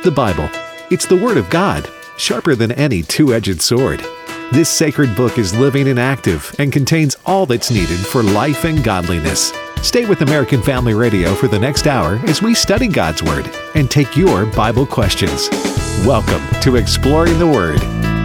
The Bible. It's the Word of God, sharper than any two-edged sword. This sacred book is living and active and contains all that's needed for life and godliness. Stay with American Family Radio for the next hour as we study God's Word and take your Bible questions. Welcome to Exploring the Word.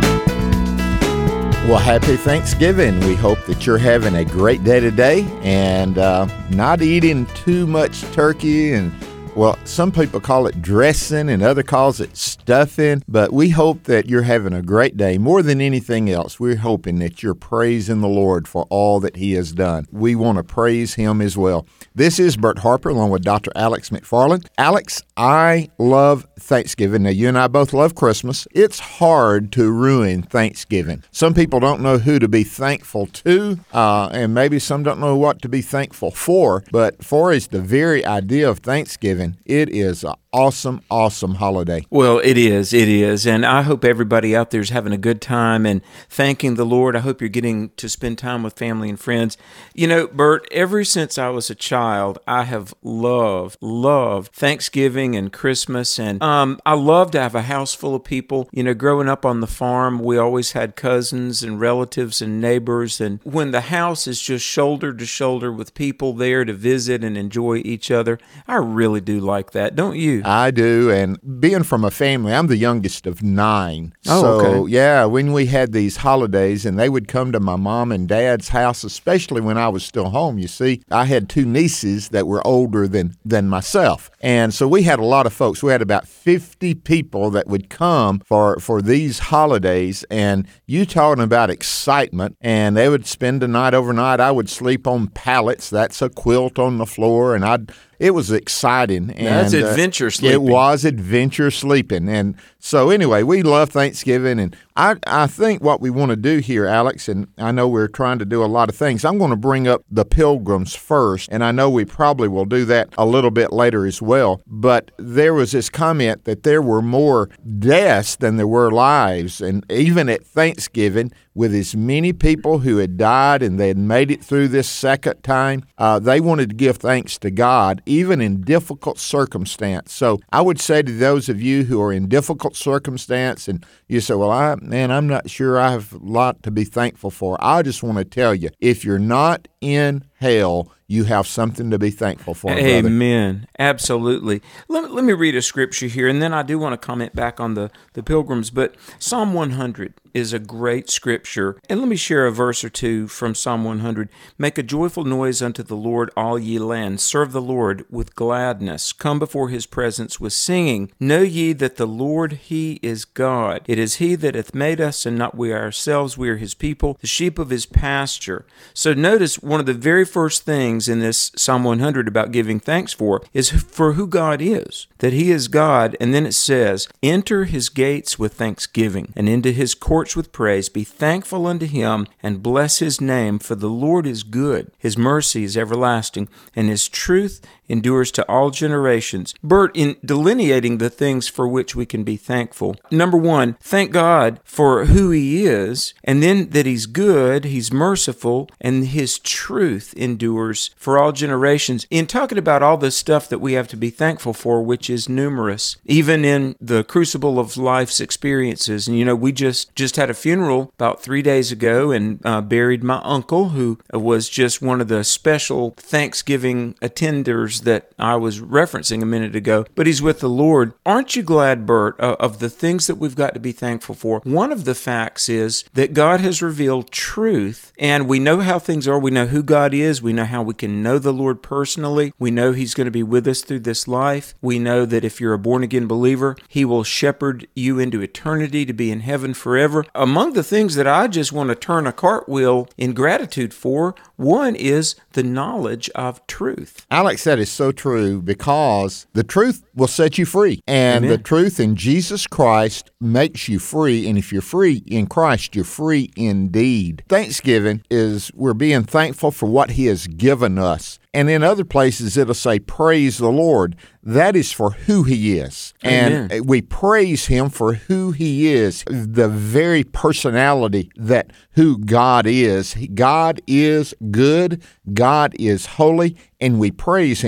Well, happy Thanksgiving. We hope that you're having a great day today and not eating too much turkey and, well, some people call it dressing and others calls it stuffing, but we hope that you're having a great day. More than anything else, we're hoping that you're praising the Lord for all that He has done. We want to praise Him as well. This is Bert Harper along with Dr. Alex McFarland. Alex, I love Thanksgiving. Now, you and I both love Christmas. It's hard to ruin Thanksgiving. Some people don't know who to be thankful to, and maybe some don't know what to be thankful for, but for is the very idea of Thanksgiving. It is an awesome, awesome holiday. Well, it is, and I hope everybody out there is having a good time and thanking the Lord. I hope you're getting to spend time with family and friends. You know, Bert, ever since I was a child, I have loved Thanksgiving and Christmas, and I love to have a house full of people. You know, growing up on the farm, we always had cousins and relatives and neighbors, and when the house is just shoulder to shoulder with people there to visit and enjoy each other, I really do like that, don't you? I do, and being from a family, I'm the youngest of 9. Okay. Yeah, when we had these holidays, and they would come to my mom and dad's house, especially when I was still home, you see, I had 2 nieces that were older than myself, and so we had a lot of folks. We had about 50 people that would come for these holidays, and you talking about excitement, and they would spend the night overnight. I would sleep on pallets. That's a quilt on the floor, and it was exciting. And that's adventure sleeping. It was adventure sleeping. And so anyway, we love Thanksgiving. And I think what we want to do here, Alex, and I know we're trying to do a lot of things. I'm going to bring up the Pilgrims first, and I know we probably will do that a little bit later as well. But there was this comment that there were more deaths than there were lives. And even at Thanksgiving, with as many people who had died and they had made it through this second time, they wanted to give thanks to God, even in difficult circumstance. So I would say to those of you who are in difficult circumstance and you say, well, I'm not sure I have a lot to be thankful for. I just want to tell you, if you're not in hell, you have something to be thankful for, brother. Amen. Absolutely. Let me read a scripture here, and then I do want to comment back on the Pilgrims, but Psalm 100 is a great scripture, and let me share a verse or two from Psalm 100. Make a joyful noise unto the Lord, all ye lands. Serve the Lord with gladness. Come before His presence with singing. Know ye that the Lord, He is God. It is He that hath made us, and not we ourselves. We are His people, the sheep of His pasture. So notice one of the very first things in this Psalm 100 about giving thanks for is for who God is, that He is God. And then it says, enter His gates with thanksgiving and into His courts with praise. Be thankful unto Him and bless His name, for the Lord is good. His mercy is everlasting, and His truth endures to all generations. Bert, in delineating the things for which we can be thankful, number one, thank God for who He is, and then that He's good, He's merciful, and His truth endures for all generations. In talking about all the stuff that we have to be thankful for, which is numerous, even in the crucible of life's experiences. And you know, we just had a funeral about 3 days ago and buried my uncle, who was just one of the special Thanksgiving attenders that I was referencing a minute ago, but he's with the Lord. Aren't you glad, Bert, of the things that we've got to be thankful for? One of the facts is that God has revealed truth, and we know how things are. We know who God is. We know how we can know the Lord personally. We know He's going to be with us through this life. We know that if you're a born-again believer, He will shepherd you into eternity to be in heaven forever. Among the things that I just want to turn a cartwheel in gratitude for, one is the knowledge of truth. Alex, that is so true, because the truth will set you free. And Amen. The truth in Jesus Christ makes you free. And if you're free in Christ, you're free indeed. Thanksgiving is we're being thankful for what He has given us. And in other places, it'll say, praise the Lord. That is for who He is. Amen. And we praise Him for who He is, the very personality that who God is. God is good, God is holy, and we praise Him.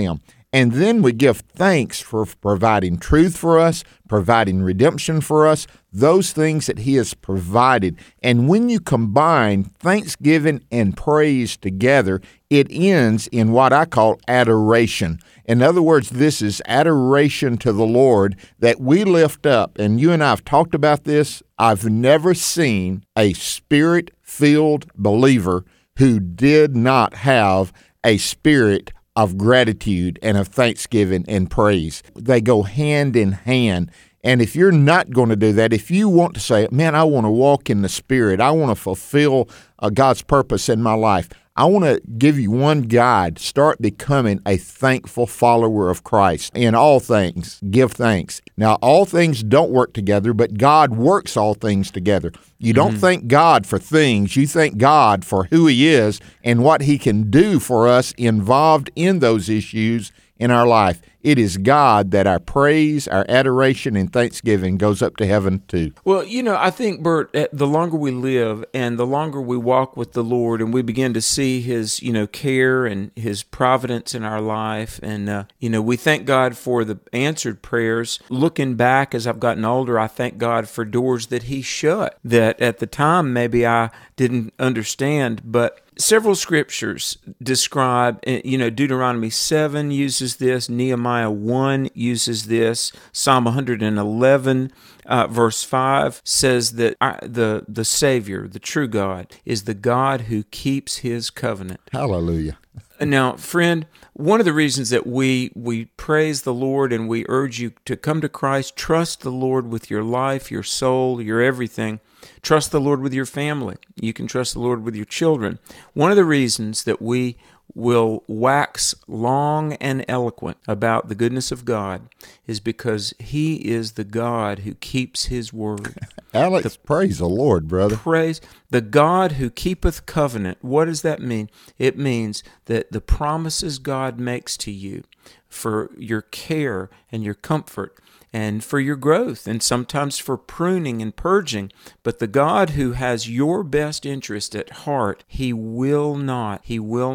And then we give thanks for providing truth for us, providing redemption for us, those things that He has provided. And when you combine thanksgiving and praise together, it ends in what I call adoration. In other words, this is adoration to the Lord that we lift up. And you and I have talked about this. I've never seen a Spirit-filled believer who did not have a spirit of gratitude and of thanksgiving and praise. They go hand in hand. And if you're not going to do that, if you want to say, man, I want to walk in the Spirit, I want to fulfill God's purpose in my life, I want to give you one guide. Start becoming a thankful follower of Christ. In all things, give thanks. Now, all things don't work together, but God works all things together. You don't thank God for things. You thank God for who He is and what He can do for us involved in those issues in our life. It is God that our praise, our adoration, and thanksgiving goes up to heaven to. Well, I think, Bert, the longer we live and the longer we walk with the Lord and we begin to see His, care and His providence in our life, and, we thank God for the answered prayers. Looking back as I've gotten older, I thank God for doors that He shut that at the time maybe I didn't understand, but several scriptures describe, Deuteronomy 7 uses this, Nehemiah 1 uses this, Psalm 111 verse 5 says that the Savior, the true God, is the God who keeps His covenant. Hallelujah. Now, friend, one of the reasons that we praise the Lord and we urge you to come to Christ, trust the Lord with your life, your soul, your everything. Trust the Lord with your family. You can trust the Lord with your children. One of the reasons that we will wax long and eloquent about the goodness of God is because He is the God who keeps His word. Alex, praise the Lord, brother. Praise the God who keepeth covenant. What does that mean? It means that the promises God makes to you for your care and your comfort and for your growth, and sometimes for pruning and purging. But the God who has your best interest at heart, He will not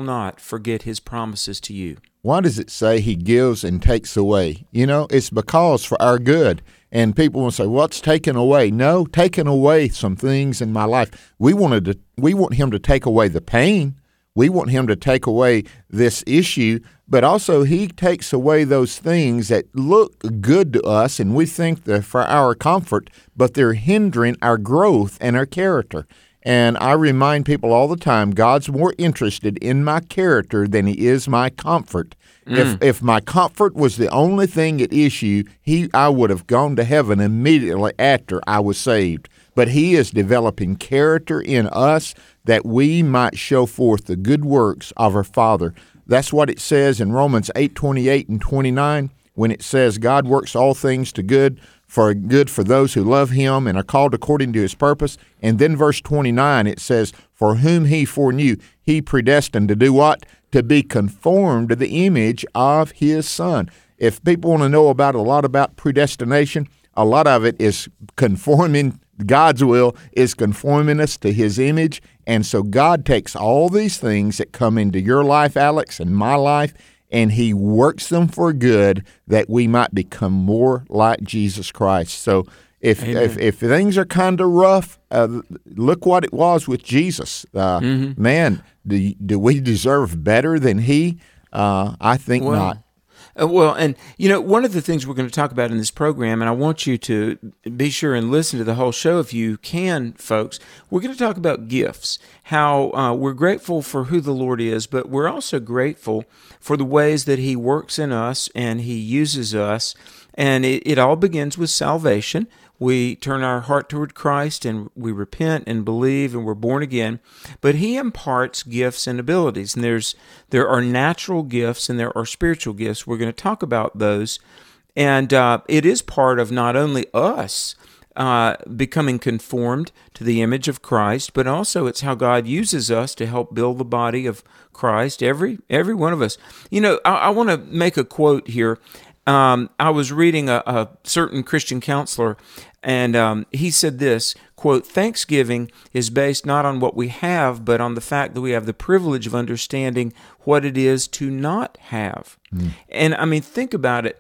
forget His promises to you. Why does it say He gives and takes away? It's because for our good. And people will say, what's taken away? No, taking away some things in my life. We want Him to take away the pain. We want Him to take away this issue, but also He takes away those things that look good to us and we think they're for our comfort, but they're hindering our growth and our character. And I remind people all the time, God's more interested in my character than He is my comfort. If my comfort was the only thing at issue, I would have gone to heaven immediately after I was saved. But He is developing character in us that we might show forth the good works of our Father. That's what it says in Romans 8:28 and 29, when it says God works all things to good for those who love Him and are called according to His purpose. And then verse 29, it says, for whom He foreknew, He predestined to do what? To be conformed to the image of His Son. If people want to know a lot about predestination, a lot of it is conforming. God's will is conforming us to His image. And so God takes all these things that come into your life, Alex, and my life, and He works them for good that we might become more like Jesus Christ. So if things are kind of rough, look what it was with Jesus. Man, do we deserve better than He? I think not. Well, and one of the things we're going to talk about in this program, and I want you to be sure and listen to the whole show if you can, folks, we're going to talk about gifts, how we're grateful for who the Lord is, but we're also grateful for the ways that He works in us and He uses us, and it all begins with salvation. We turn our heart toward Christ and we repent and believe and we're born again. But He imparts gifts and abilities. And there are natural gifts and there are spiritual gifts. We're going to talk about those. And it is part of not only us becoming conformed to the image of Christ, but also it's how God uses us to help build the body of Christ, every one of us. I want to make a quote here. I was reading a certain Christian counselor, and he said this, quote, "Thanksgiving is based not on what we have, but on the fact that we have the privilege of understanding what it is to not have." And I mean, think about it.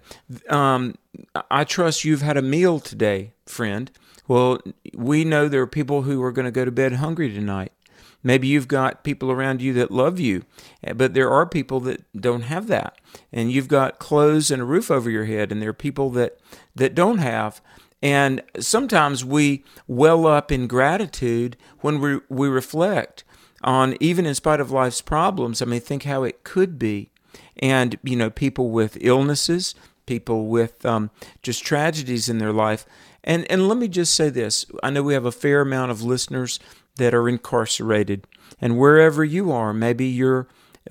I trust you've had a meal today, friend. Well, we know there are people who are going to go to bed hungry tonight. Maybe you've got people around you that love you, but there are people that don't have that. And you've got clothes and a roof over your head, and there are people that don't have. And sometimes we well up in gratitude when we reflect on, even in spite of life's problems, I mean, think how it could be. And, you know, people with illnesses, people with just tragedies in their life. And let me just say this. I know we have a fair amount of listeners that are incarcerated. And wherever you are, maybe you're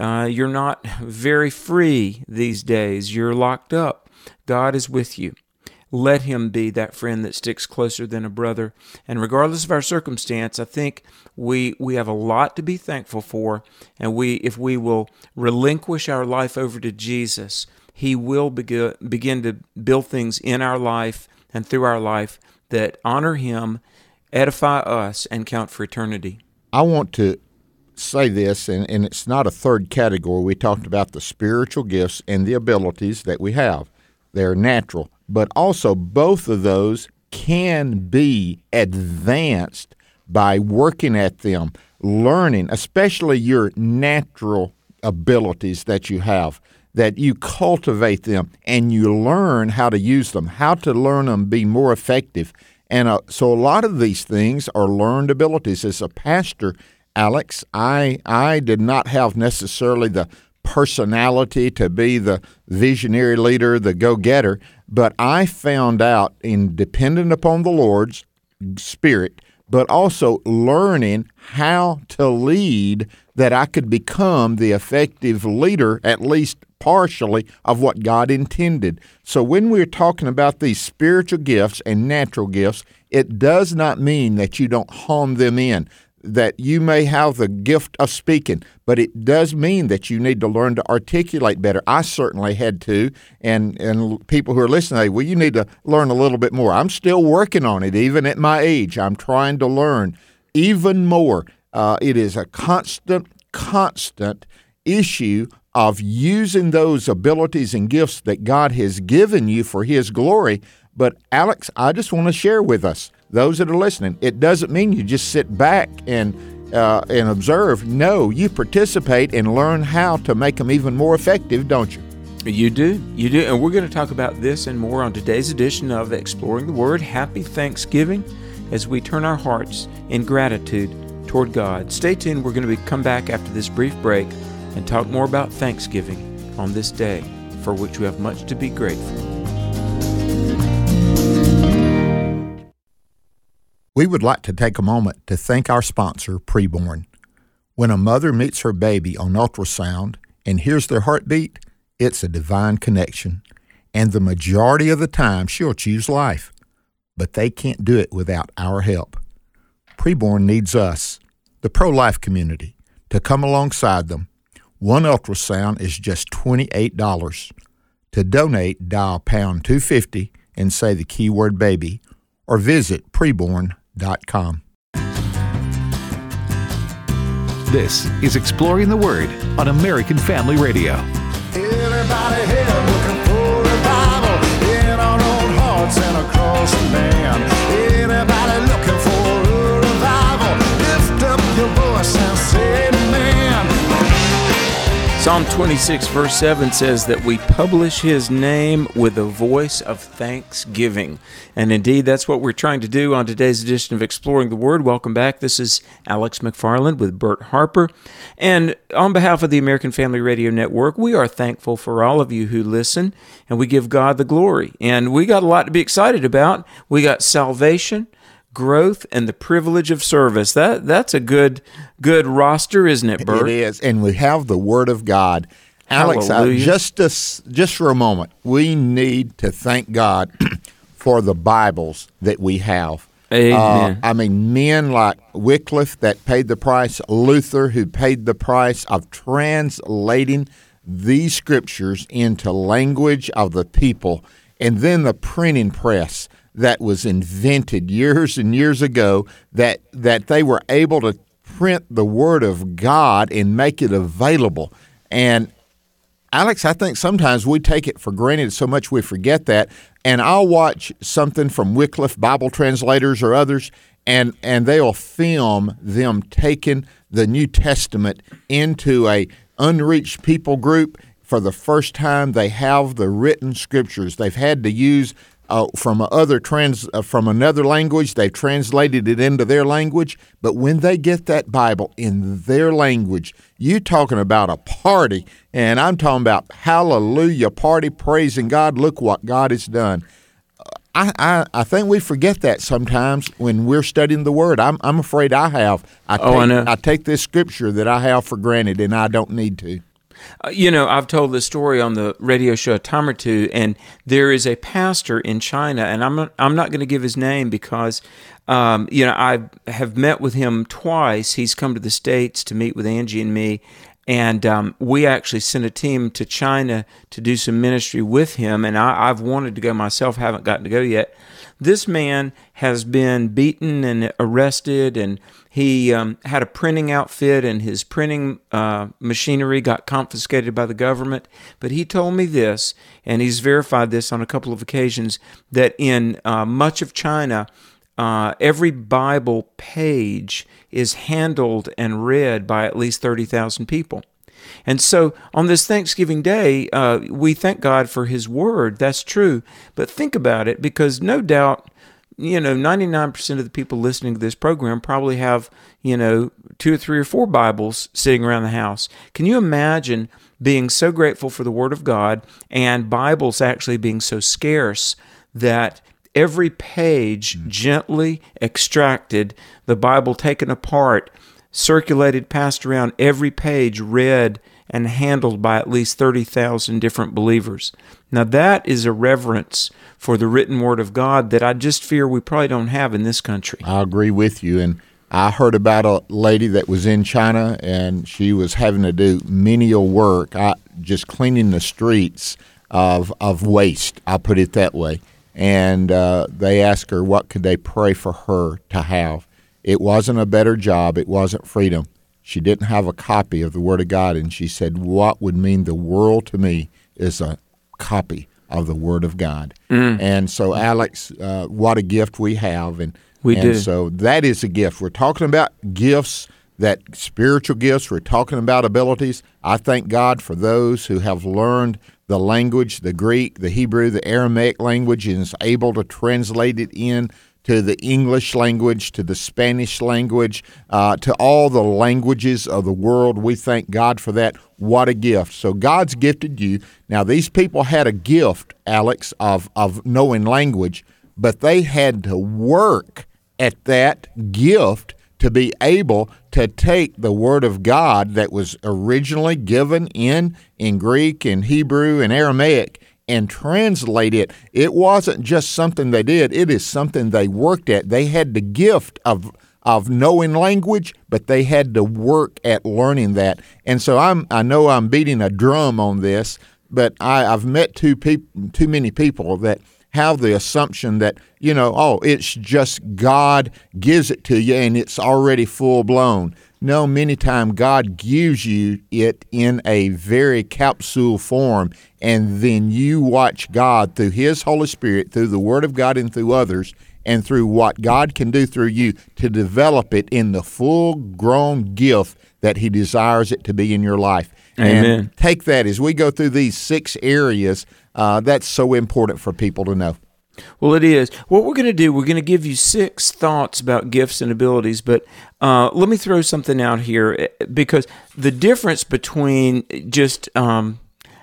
not very free these days. You're locked up. God is with you. Let Him be that friend that sticks closer than a brother. And regardless of our circumstance, I think we have a lot to be thankful for. And if we will relinquish our life over to Jesus, He will begin to build things in our life and through our life that honor Him, edify us, and count for eternity. I want to say this, and it's not a third category. We talked about the spiritual gifts and the abilities that we have. They're natural, but also both of those can be advanced by working at them, learning, especially your natural abilities that you have, that you cultivate them and you learn how to use them, how to learn them, be more effective. And so a lot of these things are learned abilities. As a pastor, Alex, I did not have necessarily the personality to be the visionary leader, the go-getter, but I found out in depending upon the Lord's Spirit, but also learning how to lead, that I could become the effective leader, at least partially, of what God intended. So when we're talking about these spiritual gifts and natural gifts, it does not mean that you don't hone them in, that you may have the gift of speaking, but it does mean that you need to learn to articulate better. I certainly had to, and people who are listening, well, you need to learn a little bit more. I'm still working on it, even at my age. I'm trying to learn even more. It is a constant issue of using those abilities and gifts that God has given you for His glory. But Alex, I just want to share with us, those that are listening, it doesn't mean you just sit back and observe. No, you participate and learn how to make them even more effective, don't you? You do. And we're going to talk about this and more on today's edition of Exploring the Word. Happy Thanksgiving as we turn our hearts in gratitude toward God. Stay tuned. We're going to come back after this brief break and talk more about Thanksgiving on this day, for which we have much to be grateful. We would like to take a moment to thank our sponsor, Preborn. When a mother meets her baby on ultrasound and hears their heartbeat, it's a divine connection. And the majority of the time, she'll choose life. But they can't do it without our help. Preborn needs us, the pro-life community, to come alongside them. One ultrasound is just $28. To donate, dial pound 250 and say the keyword baby, or visit preborn.com. This is Exploring the Word on American Family Radio. Everybody here looking for a Bible in our own hearts and across the land. Anybody looking for a revival? Lift up your voice and say amen. Psalm 26 verse 7 says that we publish His name with a voice of thanksgiving. And indeed, that's what we're trying to do on today's edition of Exploring the Word. Welcome back. This is Alex McFarland with Bert Harper. And on behalf of the American Family Radio Network, we are thankful for all of you who listen, and we give God the glory. And we got a lot to be excited about. We got salvation, growth, and the privilege of service. That's a good roster, isn't it, Bert? It is, and we have the Word of God. Alex, just for a moment, we need to thank God for the Bibles that we have. Amen. I mean, men like Wycliffe that paid the price, Luther who paid the price of translating these scriptures into language of the people, and then the printing press that was invented years and years ago, that they were able to print the Word of God and make it available. And Alex, I think sometimes we take it for granted so much we forget that. And I'll watch something from Wycliffe Bible Translators or others, and they'll film them taking the New Testament into a unreached people group. For the first time, they have the written scriptures. They've had to use from another language. They've translated it into their language. But when they get that Bible in their language, you talking about a party, and I'm talking about hallelujah party, praising God. Look what God has done. I think we forget that sometimes when we're studying the Word. I'm afraid I have. I know. I take this scripture that I have for granted, and I don't need to. I've told this story on the radio show a time or two, and there is a pastor in China, and I'm not going to give his name because, I have met with him twice. He's come to the States to meet with Angie and me, and we actually sent a team to China to do some ministry with him, and I've wanted to go myself, haven't gotten to go yet. This man has been beaten and arrested, and he had a printing outfit, and his printing machinery got confiscated by the government. But he told me this, and he's verified this on a couple of occasions, that in much of China, every Bible page is handled and read by at least 30,000 people. And so on this Thanksgiving Day, we thank God for His Word. That's true. But think about it, because no doubt, 99% of the people listening to this program probably have, 2 or 3 or 4 Bibles sitting around the house. Can you imagine being so grateful for the Word of God and Bibles actually being so scarce that every page gently extracted, the Bible taken apart, circulated, passed around, every page read and handled by at least 30,000 different believers? Now that is a reverence for the written Word of God that I just fear we probably don't have in this country. I agree with you. And I heard about a lady that was in China, and she was having to do menial work, just cleaning the streets of waste, I'll put it that way. And they asked her what could they pray for her to have. It wasn't a better job. It wasn't freedom. She didn't have a copy of the Word of God, and she said, what would mean the world to me is a copy of the Word of God. And so, Alex, what a gift we have. And we do. So that is a gift. We're talking about gifts, that spiritual gifts. We're talking about abilities. I thank God for those who have learned the language, the Greek, the Hebrew, the Aramaic language, and is able to translate it in to the English language, to the Spanish language, to all the languages of the world. We thank God for that. What a gift. So God's gifted you. Now, these people had a gift, Alex, of knowing language, but they had to work at that gift to be able to take the Word of God that was originally given in Greek and Hebrew and Aramaic and translate it. It wasn't just something they did. It is something they worked at. They had the gift of knowing language, but they had to work at learning that. And so I know I'm beating a drum on this, but I've met too many people that have the assumption that, it's just God gives it to you and it's already full-blown. No, many times God gives you it in a very capsule form, and then you watch God through His Holy Spirit, through the Word of God and through others, and through what God can do through you to develop it in the full-grown gift that He desires it to be in your life. Amen. And take that as we go through these 6 areas. That's so important for people to know. Well, it is. What we're going to do, we're going to give you 6 thoughts about gifts and abilities, but let me throw something out here, because the difference between just, an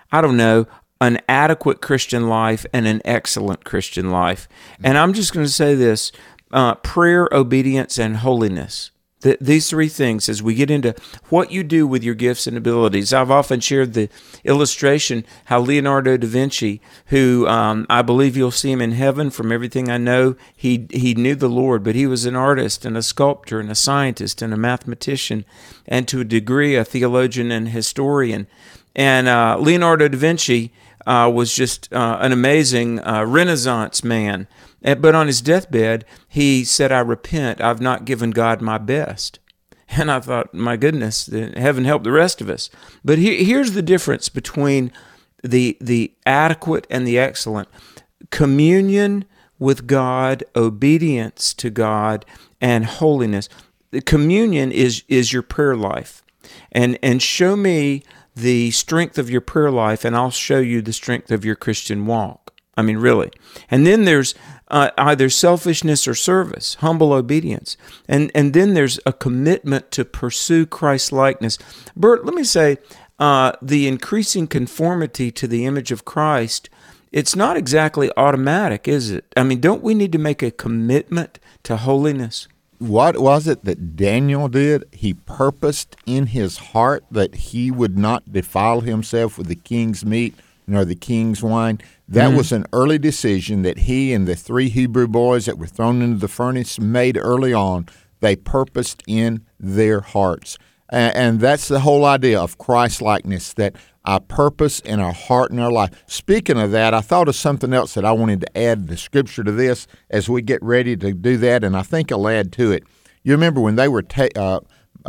adequate Christian life and an excellent Christian life, and I'm just going to say this, prayer, obedience, and holiness. These 3 things, as we get into what you do with your gifts and abilities. I've often shared the illustration how Leonardo da Vinci, who I believe you'll see him in heaven from everything I know, he knew the Lord, but he was an artist and a sculptor and a scientist and a mathematician, and to a degree a theologian and historian. And Leonardo da Vinci was just an amazing Renaissance man. But on his deathbed, he said, "I repent. I've not given God my best." And I thought, my goodness, heaven help the rest of us. But here's the difference between the adequate and the excellent. Communion with God, obedience to God, and holiness. The communion is your prayer life. And show me the strength of your prayer life, and I'll show you the strength of your Christian walk. I mean, really. And then there's either selfishness or service, humble obedience. And then there's a commitment to pursue Christ-likeness. Bert, let me say, the increasing conformity to the image of Christ, it's not exactly automatic, is it? I mean, don't we need to make a commitment to holiness? What was it that Daniel did? He purposed in his heart that he would not defile himself with the king's meat nor the king's wine. That was an early decision that he and the 3 Hebrew boys that were thrown into the furnace made early on. They purposed in their hearts. And that's the whole idea of Christ-likeness, that our purpose in our heart and our life. Speaking of that, I thought of something else that I wanted to add the scripture to this as we get ready to do that, and I think I'll add to it. You remember when they were, God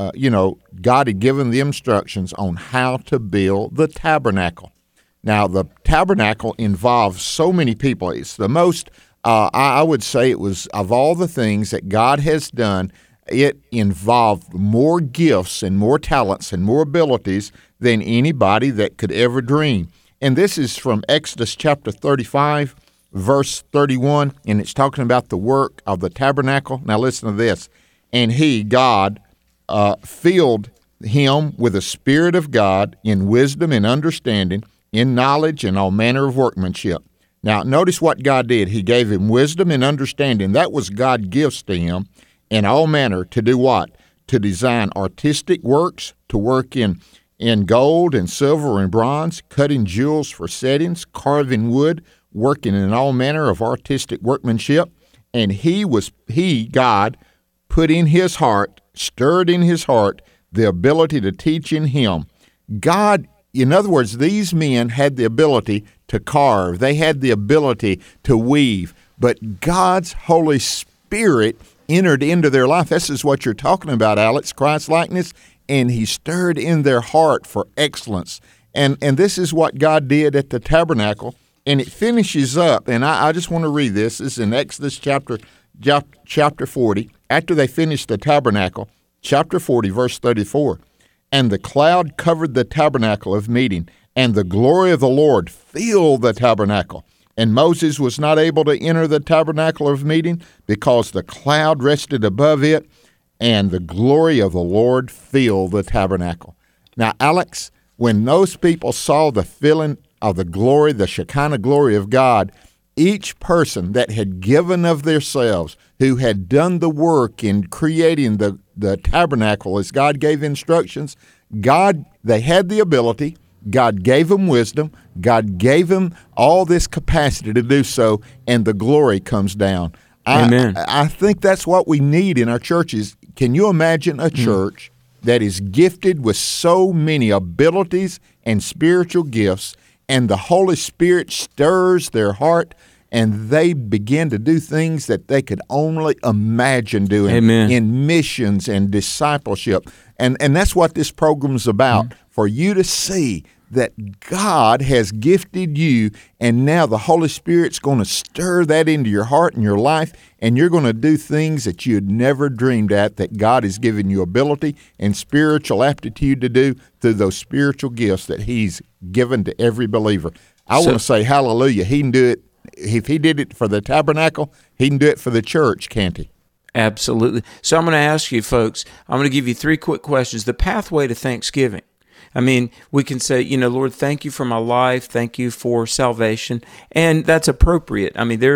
had given the instructions on how to build the tabernacle. Now, the tabernacle involves so many people. It's the most, I would say it was, of all the things that God has done, it involved more gifts and more talents and more abilities than anybody that could ever dream. And this is from Exodus chapter 35, verse 31, and it's talking about the work of the tabernacle. Now listen to this. And he, God, filled him with the Spirit of God in wisdom and understanding, in knowledge and all manner of workmanship. Now notice what God did. He gave him wisdom and understanding. That was God's gifts to him. In all manner, to do what? To design artistic works, to work in gold and silver and bronze, cutting jewels for settings, carving wood, working in all manner of artistic workmanship. And he, God, put in his heart, stirred in his heart, the ability to teach in him. God, in other words, these men had the ability to carve. They had the ability to weave. But God's Holy Spirit entered into their life. This is what you're talking about, Alex, Christ-likeness, and he stirred in their heart for excellence. And this is what God did at the tabernacle, and it finishes up, and I just want to read this. This is in Exodus chapter 40. After they finished the tabernacle, chapter 40, verse 34, and the cloud covered the tabernacle of meeting, and the glory of the Lord filled the tabernacle. And Moses was not able to enter the tabernacle of meeting because the cloud rested above it, and the glory of the Lord filled the tabernacle. Now, Alex, when those people saw the filling of the glory, the Shekinah glory of God, each person that had given of themselves, who had done the work in creating the tabernacle as God gave instructions, they had the ability. God gave them wisdom. God gave them all this capacity to do so, and the glory comes down. Amen. I think that's what we need in our churches. Can you imagine a church that is gifted with so many abilities and spiritual gifts, and the Holy Spirit stirs their heart, and they begin to do things that they could only imagine doing in missions and discipleship? And that's what this program's about, for you to see that God has gifted you, and now the Holy Spirit's going to stir that into your heart and your life, and you're going to do things that you had never dreamed at, that God has given you ability and spiritual aptitude to do through those spiritual gifts that he's given to every believer. I want to say hallelujah. He can do it. If he did it for the tabernacle, he can do it for the church, can't he? Absolutely. So I'm going to ask you, folks, I'm going to give you 3 quick questions. The pathway to Thanksgiving. I mean, we can say, Lord, thank you for my life. Thank you for salvation. And that's appropriate. I mean,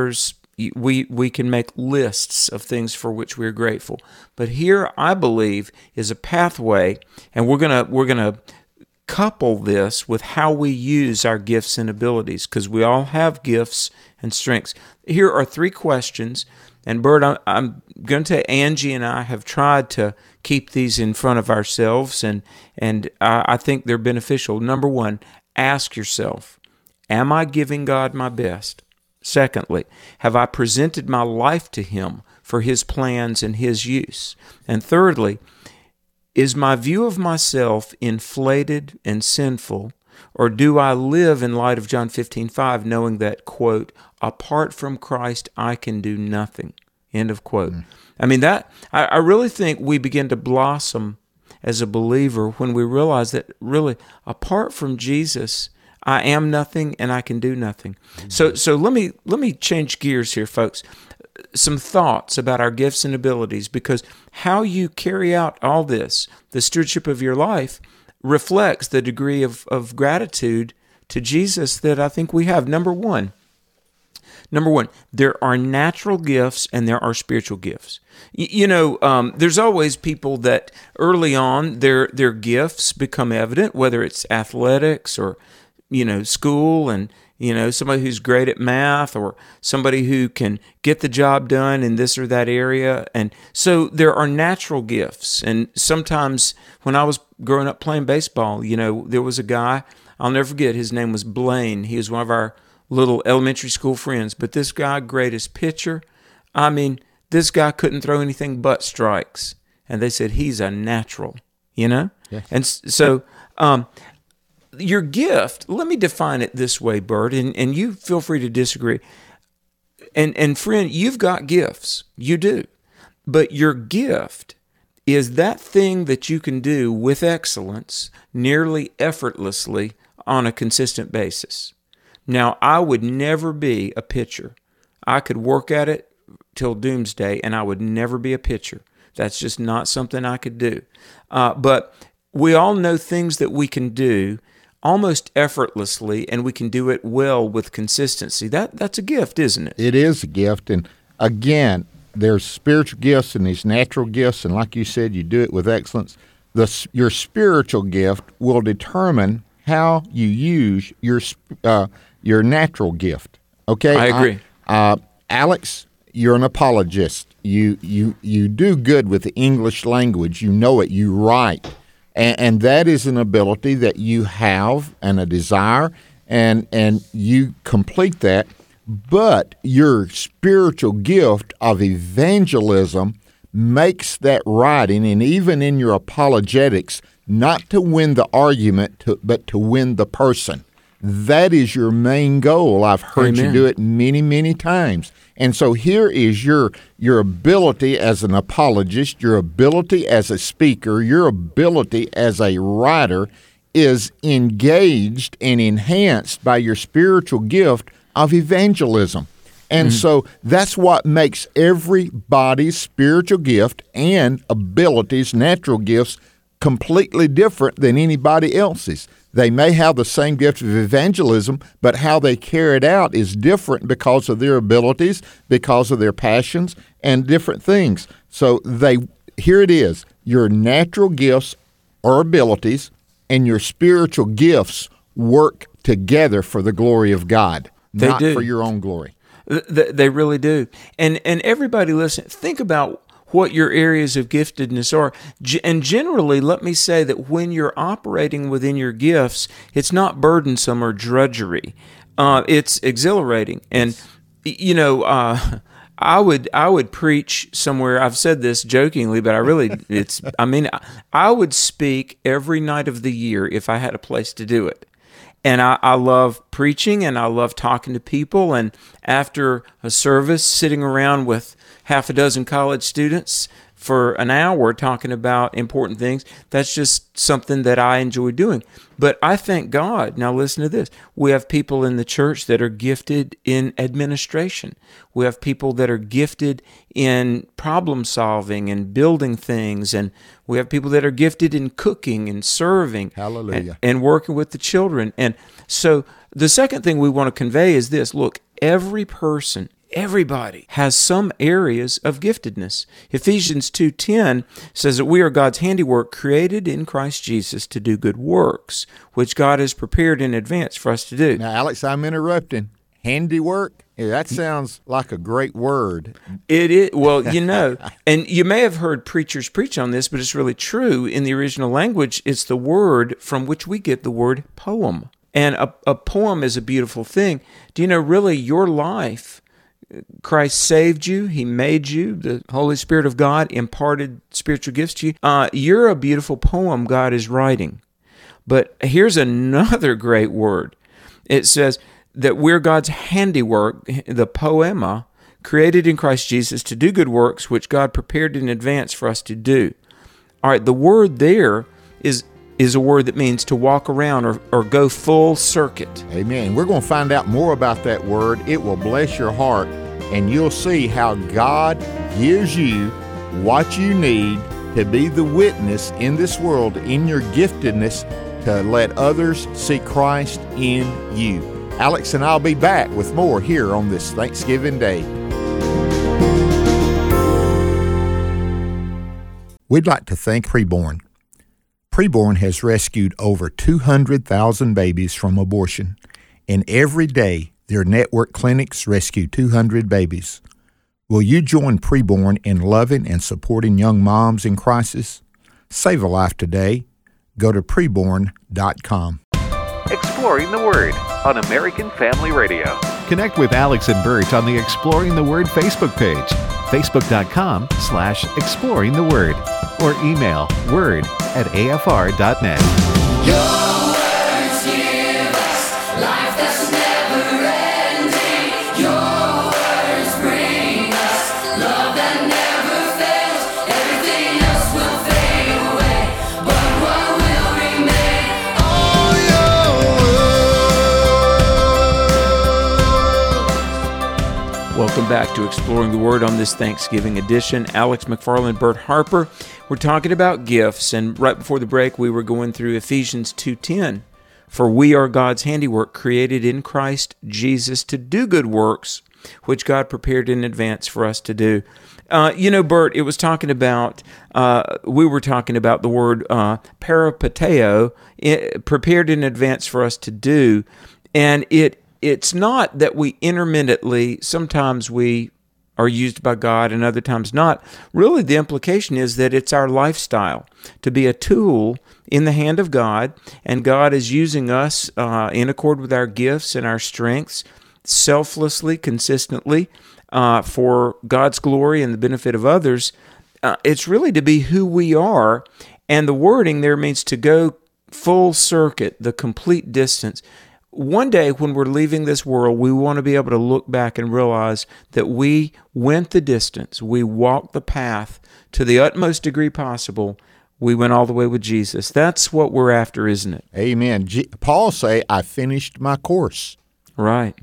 we can make lists of things for which we're grateful. But here, I believe, is a pathway, and we're going to couple this with how we use our gifts and abilities, because we all have gifts and strengths. Here are 3 questions And Bert, I'm going to tell you, Angie and I have tried to keep these in front of ourselves, and I think they're beneficial. Number one, ask yourself, am I giving God my best? Secondly, have I presented my life to Him for His plans and His use? And thirdly, is my view of myself inflated and sinful, or do I live in light of John 15:5, knowing that, quote, apart from Christ, I can do nothing, end of quote. I mean, I really think we begin to blossom as a believer when we realize that really, apart from Jesus, I am nothing and I can do nothing. So let me change gears here, folks. Some thoughts about our gifts and abilities, because how you carry out all this, the stewardship of your life, reflects the degree of gratitude to Jesus that I think we have. Number one, there are natural gifts and there are spiritual gifts. There's always people that early on their gifts become evident, whether it's athletics or, school, and, somebody who's great at math or somebody who can get the job done in this or that area. And so there are natural gifts. And sometimes when I was growing up playing baseball, there was a guy, I'll never forget, his name was Blaine. He was one of our little elementary school friends. But this guy, greatest pitcher, I mean, this guy couldn't throw anything but strikes. And they said, he's a natural, Yes. And so your gift, let me define it this way, Bert, and you feel free to disagree. And friend, you've got gifts. You do. But your gift is that thing that you can do with excellence, nearly effortlessly, on a consistent basis. Now, I would never be a pitcher. I could work at it till doomsday, and I would never be a pitcher. That's just not something I could do. But we all know things that we can do almost effortlessly, and we can do it well with consistency. That's a gift, isn't it? It is a gift. And again, there's spiritual gifts and these natural gifts, and like you said, you do it with excellence. Your spiritual gift will determine how you use your natural gift. Okay, I agree. Alex, you're an apologist. You do good with the English language. You know it. You write. And that is an ability that you have and a desire, and you complete that. But your spiritual gift of evangelism makes that writing, and even in your apologetics, not to win the argument, but to win the person. That is your main goal. I've heard Amen. you do it many, many times. And so here is your ability as an apologist, your ability as a speaker, your ability as a writer is engaged and enhanced by your spiritual gift of evangelism. And so that's what makes everybody's spiritual gift and abilities, natural gifts, completely different than anybody else's. They may have the same gift of evangelism, but how they carry it out is different because of their abilities, because of their passions, and different things. So here it is. Your natural gifts or abilities and your spiritual gifts work together for the glory of God, not for your own glory. They really do. And everybody listen, think about what your areas of giftedness are. And generally, let me say that when you're operating within your gifts, it's not burdensome or drudgery. It's exhilarating. And, I would preach somewhere. I've said this jokingly, but I would speak every night of the year if I had a place to do it. And I love preaching, and I love talking to people. And after a service, sitting around with half a dozen college students for an hour talking about important things, that's just something that I enjoy doing. But I thank God, now listen to this, we have people in the church that are gifted in administration. We have people that are gifted in problem solving and building things, and we have people that are gifted in cooking and serving. Hallelujah. And working with the children. And so the second thing we want to convey is this. Look, everybody has some areas of giftedness. Ephesians 2:10 says that we are God's handiwork, created in Christ Jesus to do good works, which God has prepared in advance for us to do. Now, Alex, I'm interrupting. handiwork. Yeah, that sounds like a great word. It is. Well, and you may have heard preachers preach on this, but it's really true. In the original language, it's the word from which we get the word poem. And a poem is a beautiful thing. Do you know, really, your life, Christ saved you. He made you. The Holy Spirit of God imparted spiritual gifts to you. You're a beautiful poem God is writing. But here's another great word. It says that we're God's handiwork, the poema, created in Christ Jesus to do good works, which God prepared in advance for us to do. All right, the word there is a word that means to walk around or go full circuit. Amen. We're going to find out more about that word. It will bless your heart, and you'll see how God gives you what you need to be the witness in this world, in your giftedness, to let others see Christ in you. Alex and I'll be back with more here on this Thanksgiving Day. We'd like to thank Preborn. Preborn has rescued over 200,000 babies from abortion, and every day their network clinics rescue 200 babies. Will you join Preborn in loving and supporting young moms in crisis? Save a life today. Go to preborn.com. Exploring the Word on American Family Radio. Connect with Alex and Bert on the Exploring the Word Facebook page, facebook.com/exploring the word, or email word@afr.net. Your words give us life that's never ending. Your words bring us love that never fails. Everything else will fade away, but what will remain? All your words. Welcome back to Exploring the Word on this Thanksgiving edition. Alex McFarland, Bert Harper. We're talking about gifts, and right before the break, we were going through Ephesians 2:10. For we are God's handiwork, created in Christ Jesus to do good works, which God prepared in advance for us to do. Bert, it was talking about, we were talking about the word peripateo, prepared in advance for us to do, and it's not that we intermittently, sometimes we are used by God and other times not. Really, the implication is that it's our lifestyle to be a tool in the hand of God, and God is using us in accord with our gifts and our strengths, selflessly, consistently, for God's glory and the benefit of others. It's really to be who we are, and the wording there means to go full circuit, the complete distance. One day when we're leaving this world, we want to be able to look back and realize that we went the distance. We walked the path to the utmost degree possible. We went all the way with Jesus. That's what we're after, isn't it? Amen. Paul say, I finished my course. Right.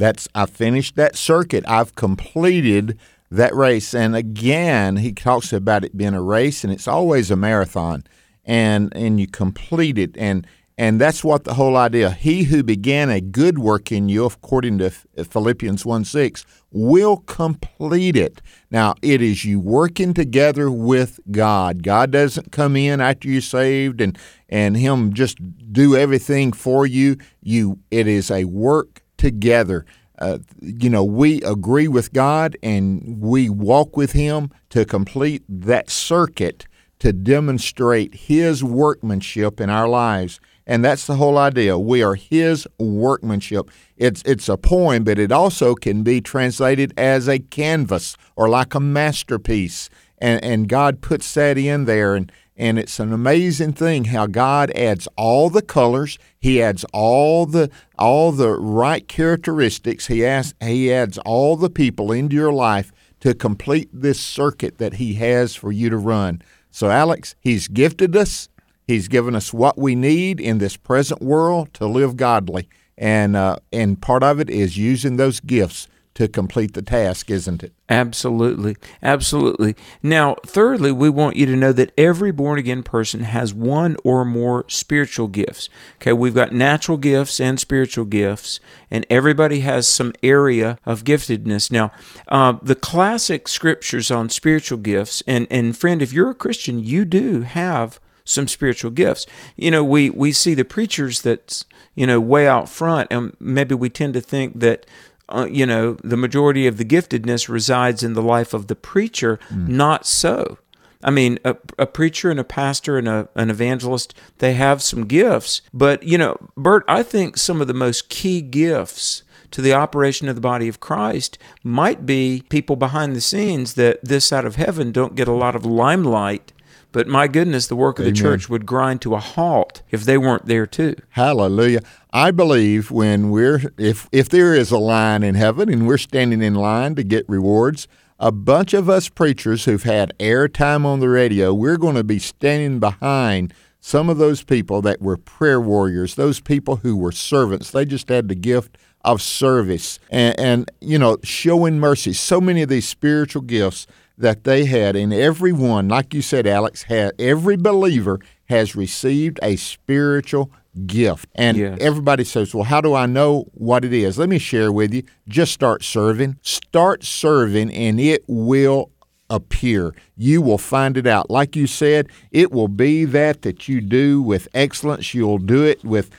Absolutely. Absolutely. Now, thirdly, we want you to know that every born-again person has one or more spiritual gifts. Okay, we've got natural gifts and spiritual gifts, and everybody has some area of giftedness. Now, the classic scriptures on spiritual gifts, and friend, if you're a Christian, you do have some spiritual gifts. We see the preachers that's, way out front, and maybe we tend to think that the majority of the giftedness resides in the life of the preacher. Not so. I mean, a preacher and a pastor and an evangelist, they have some gifts. But, Bert, I think some of the most key gifts to the operation of the body of Christ might be people behind the scenes that this side of heaven don't get a lot of limelight. But my goodness, the work of the church would grind to a halt if they weren't there too. Hallelujah. I believe when if there is a line in heaven and we're standing in line to get rewards, a bunch of us preachers who've had airtime on the radio, we're going to be standing behind some of those people that were prayer warriors, those people who were servants. They just had the gift of service and showing mercy. So many of these spiritual gifts that they had, and everyone, like you said, Alex, every believer has received a spiritual gift. And everybody says, well, how do I know what it is? Let me share with you. Just start serving. Start serving, and it will appear. You will find it out. Like you said, it will be that you do with excellence. You'll do it with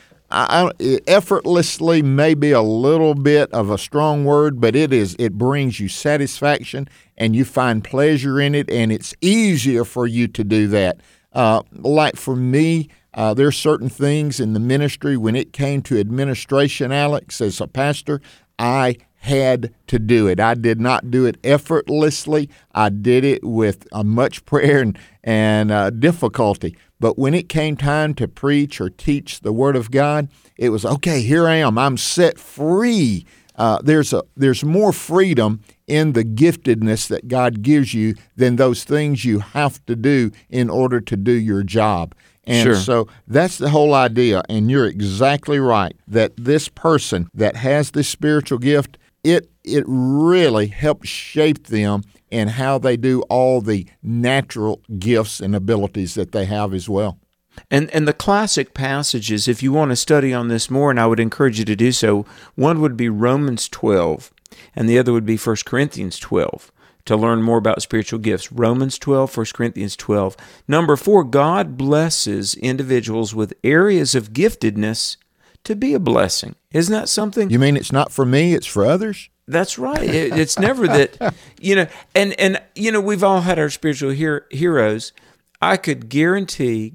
effortlessly, maybe a little bit of a strong word, but it brings you satisfaction and you find pleasure in it, and it's easier for you to do that. Like for me, there's certain things in the ministry when it came to administration, Alex, as a pastor, I had to do it. I did not do it effortlessly. I did it with much prayer and difficulty. But when it came time to preach or teach the Word of God, it was, okay, here I am. I'm set free. There's more freedom in the giftedness that God gives you than those things you have to do in order to do your job. And so that's the whole idea. And you're exactly right that this person that has this spiritual gift, it really helps shape them in how they do all the natural gifts and abilities that they have as well. And the classic passages, if you want to study on this more, and I would encourage you to do so, one would be Romans 12, and the other would be 1 Corinthians 12. To learn more about spiritual gifts, Romans 12, 1 Corinthians 12. Number 4, God blesses individuals with areas of giftedness to be a blessing. Isn't that something? You mean it's not for me, it's for others? That's right. It's never that, and we've all had our spiritual heroes. I could guarantee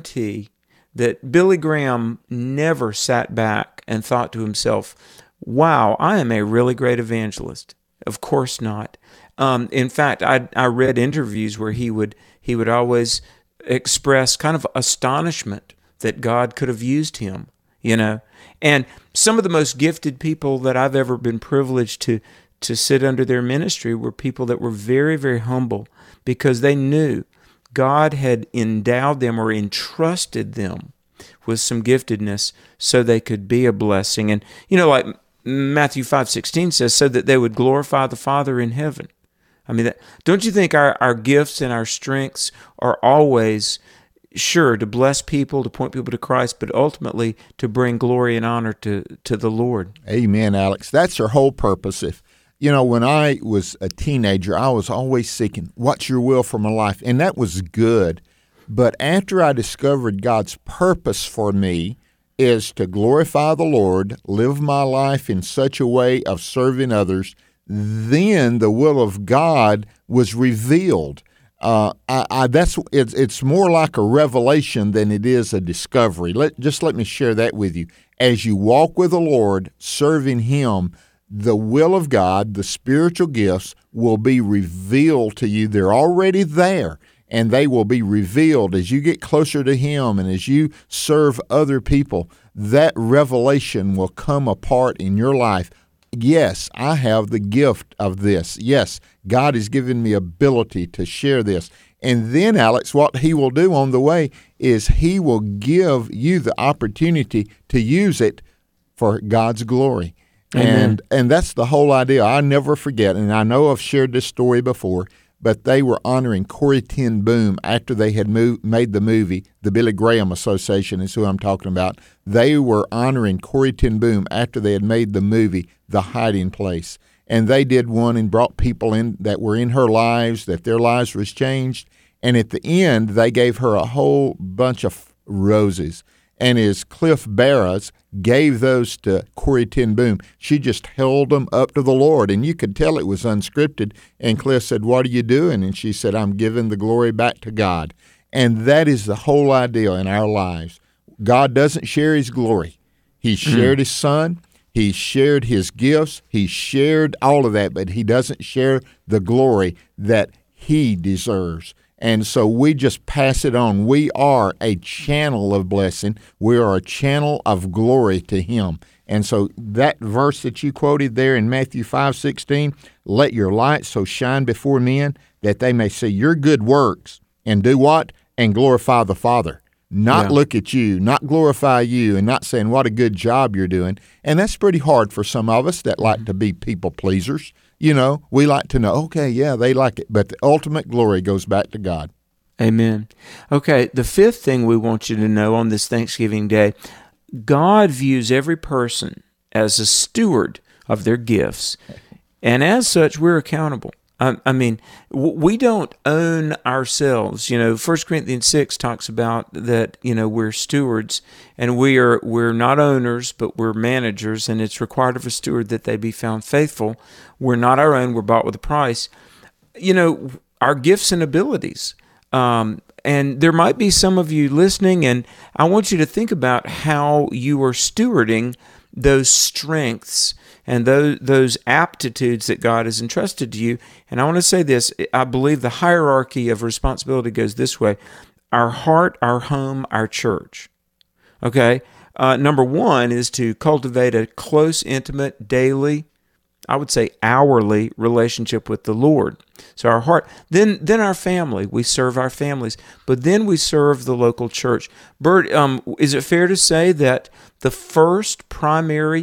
that Billy Graham never sat back and thought to himself, wow, I am a really great evangelist. Of course not. In fact, I read interviews where he would always express kind of astonishment that God could have used him, And some of the most gifted people that I've ever been privileged to sit under their ministry were people that were very, very humble because they knew God had endowed them or entrusted them with some giftedness so they could be a blessing. And, like Matthew 5:16 says, so that they would glorify the Father in heaven. I mean, don't you think our gifts and our strengths are always, sure, to bless people, to point people to Christ, but ultimately to bring glory and honor to the Lord? Amen, Alex. That's our whole purpose. When I was a teenager, I was always seeking, what's your will for my life? And that was good. But after I discovered God's purpose for me is to glorify the Lord, live my life in such a way of serving others, then the will of God was revealed. It's more like a revelation than it is a discovery. Let me share that with you. As you walk with the Lord, serving Him, the will of God, the spiritual gifts will be revealed to you. They're already there, and they will be revealed as you get closer to Him and as you serve other people. That revelation will come apart in your life. Yes, I have the gift of this. Yes, God has given me ability to share this. And then, Alex, what He will do on the way is He will give you the opportunity to use it for God's glory. And that's the whole idea. I never forget, and I know I've shared this story before, but they were honoring Corrie ten Boom after they had made the movie. The Billy Graham Association is who I'm talking about. They were honoring Corrie ten Boom after they had made the movie The Hiding Place. And they did one and brought people in that were in her lives, that their lives was changed. And at the end, they gave her a whole bunch of roses. And as Cliff Barras gave those to Corrie ten Boom, she just held them up to the Lord, and you could tell it was unscripted. And Cliff said, "What are you doing?" And she said, "I'm giving the glory back to God." And that is the whole idea in our lives. God doesn't share his glory. He shared his son. He shared his gifts. He shared all of that, but he doesn't share the glory that he deserves. And so we just pass it on. We are a channel of blessing. We are a channel of glory to him. And so that verse that you quoted there in Matthew 5:16, let your light so shine before men that they may see your good works and do what? And glorify the Father. Not look at you, not glorify you, and not saying what a good job you're doing. And that's pretty hard for some of us that like to be people pleasers. You know, we like to know, okay, yeah, they like it. But the ultimate glory goes back to God. Amen. Okay, the fifth thing we want you to know on this Thanksgiving Day, God views every person as a steward of their gifts. And as such, we're accountable. I mean, we don't own ourselves. You know, 1 Corinthians 6 talks about that, you know, we're stewards, and we're not owners, but we're managers, and it's required of a steward that they be found faithful. We're not our own. We're bought with a price. You know, our gifts and abilities. And there might be some of you listening, and I want you to think about how you are stewarding those strengths and those aptitudes that God has entrusted to you. And I want to say this, I believe the hierarchy of responsibility goes this way: our heart, our home, our church. Okay? Number one is to cultivate a close, intimate, daily, I would say hourly relationship with the Lord. So our heart, then our family, we serve our families, but then we serve the local church. Bert, is it fair to say that the first primary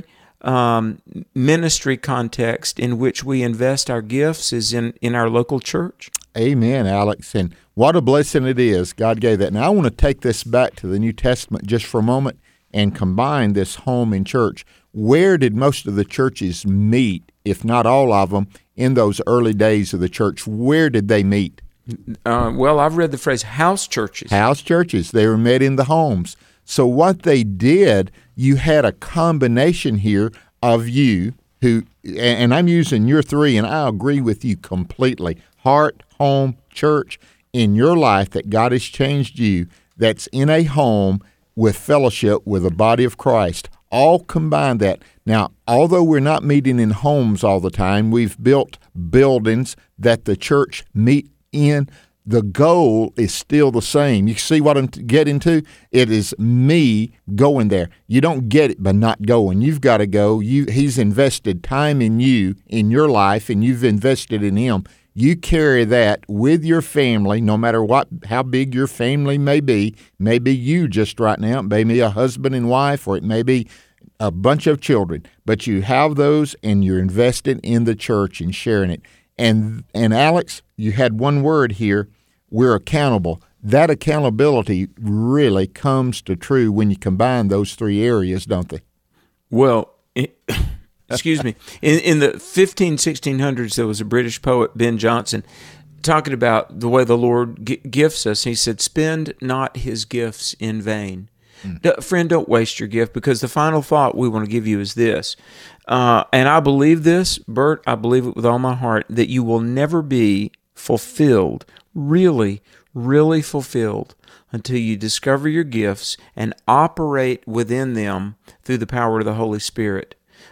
ministry context in which we invest our gifts is in our local church? Amen, Alex. And what a blessing it is God gave that. Now, I want to take this back to the New Testament just for a moment and combine this home and church. Where did most of the churches meet, if not all of them, in those early days of the church? Where did they meet? Well, I've read the phrase house churches. House churches. They were met in the homes. So what they did, you had a combination here of you who, and I'm using your three, and I agree with you completely, heart, home, church, in your life that God has changed you, that's in a home with fellowship with the body of Christ. All combine that. Now, although we're not meeting in homes all the time, we've built buildings that the church meet in. The goal is still the same. You see what I'm getting to? It is me going there. You don't get it by not going. You've got to go. He's invested time in you, in your life, and you've invested in him. You carry that with your family, no matter how big your family may be. Maybe you just right now, maybe a husband and wife, or it may be a bunch of children. But you have those, and you're invested in the church and sharing it. And Alex, you had one word here. We're accountable. That accountability really comes to true when you combine those three areas, don't they? Well, excuse me. In the 1600s, there was a British poet, Ben Jonson, talking about the way the Lord gifts us. He said, "Spend not his gifts in vain." Friend, don't waste your gift, because the final thought we want to give you is this. And I believe this, Bert, I believe it with all my heart, that you will never be fulfilled, really, really fulfilled, until you discover your gifts and operate within them through the power of the Holy Spirit.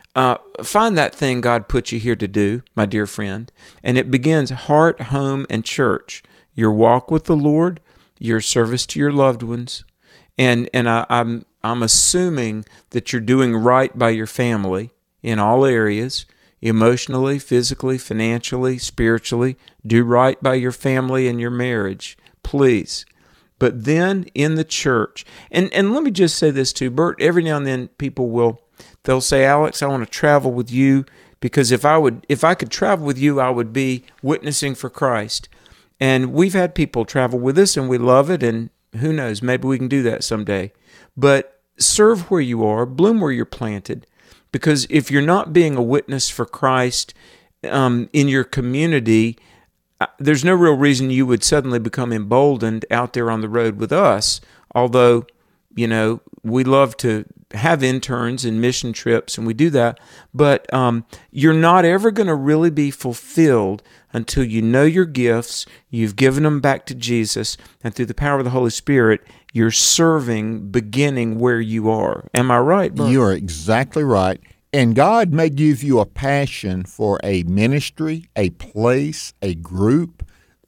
Find that thing God put you here to do, my dear friend, and it begins heart, home, and church. Your walk with the Lord, your service to your loved ones, and I'm assuming that you're doing right by your family in all areas, emotionally, physically, financially, spiritually. Do right by your family and your marriage, please. But then in the church, and let me just say this too, Bert, every now and then they'll say, "Alex, I want to travel with you, because if I could travel with you, I would be witnessing for Christ." And we've had people travel with us, and we love it, and who knows, maybe we can do that someday. But serve where you are, bloom where you're planted, because if you're not being a witness for Christ in your community, there's no real reason you would suddenly become emboldened out there on the road with us, although we love to have interns and mission trips, and we do that, but you're not ever going to really be fulfilled until you know your gifts, you've given them back to Jesus, and through the power of the Holy Spirit, you're serving beginning where you are. Am I right, Bert? You are exactly right. And God may give you a passion for a ministry, a place, a group.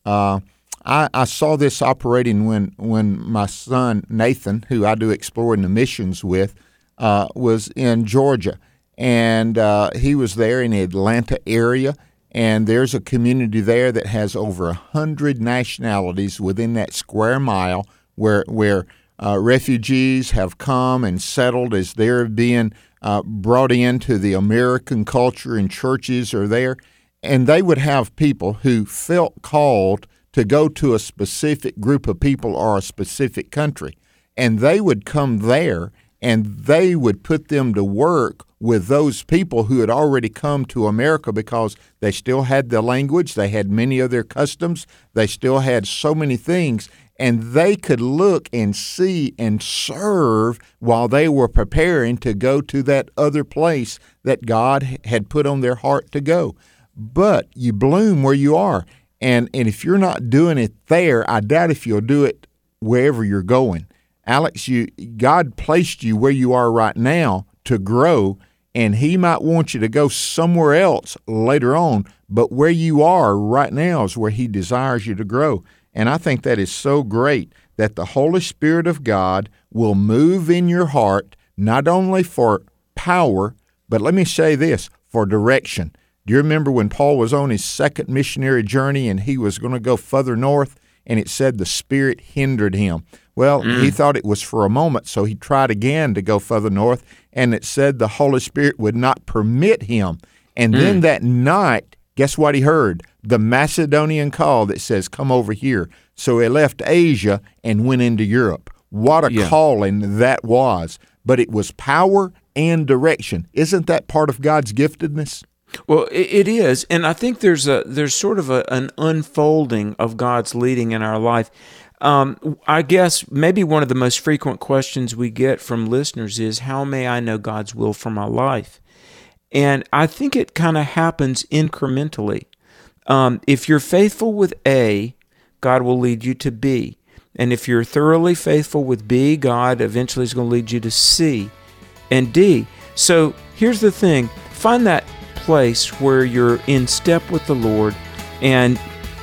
I saw this operating when my son, Nathan, who I do Exploring the Missions with, was in Georgia. And he was there in the Atlanta area. And there's a community there that has over 100 nationalities within that square mile where refugees have come and settled as they're being brought into the American culture, and churches are there. And they would have people who felt called to go to a specific group of people or a specific country. And they would come there and they would put them to work with those people who had already come to America, because they still had the language, they had many of their customs, they still had so many things, and they could look and see and serve while they were preparing to go to that other place that God had put on their heart to go. But you bloom where you are, and if you're not doing it there, I doubt if you'll do it wherever you're going. Alex, God placed you where you are right now to grow, and He might want you to go somewhere else later on, but where you are right now is where He desires you to grow. And I think that is so great that the Holy Spirit of God will move in your heart, not only for power, but let me say this, for direction. Do you remember when Paul was on his second missionary journey and he was going to go further north, and it said the Spirit hindered him? Well, he thought it was for a moment, so he tried again to go further north, and it said the Holy Spirit would not permit him. And then that night, guess what he heard? The Macedonian call that says, come over here. So he left Asia and went into Europe. What a calling that was. But it was power and direction. Isn't that part of God's giftedness? Well, it is, and I think there's sort of an unfolding of God's leading in our life. I guess maybe one of the most frequent questions we get from listeners is, how may I know God's will for my life? And I think it kind of happens incrementally. If you're faithful with A, God will lead you to B. And if you're thoroughly faithful with B, God eventually is going to lead you to C and D. So here's the thing. Find that place where you're in step with the Lord and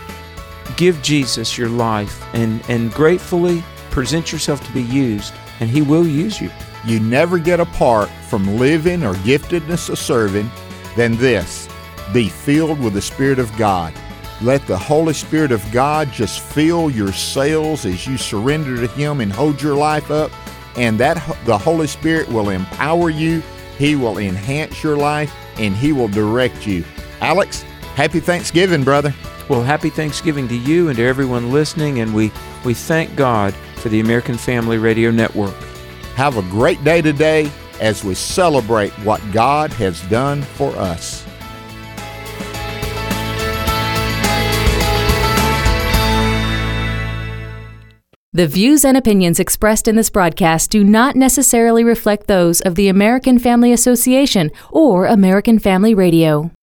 give Jesus your life and gratefully present yourself to be used, and He will use you. You never get apart from living or giftedness of serving than this. Be filled with the Spirit of God. Let the Holy Spirit of God just fill your sails as you surrender to Him and hold your life up, and that the Holy Spirit will empower you. He will enhance your life, and He will direct you. Alex, happy Thanksgiving, brother. Well, happy Thanksgiving to you and to everyone listening, and we thank God for the American Family Radio Network. Have a great day today as we celebrate what God has done for us. The views and opinions expressed in this broadcast do not necessarily reflect those of the American Family Association or American Family Radio.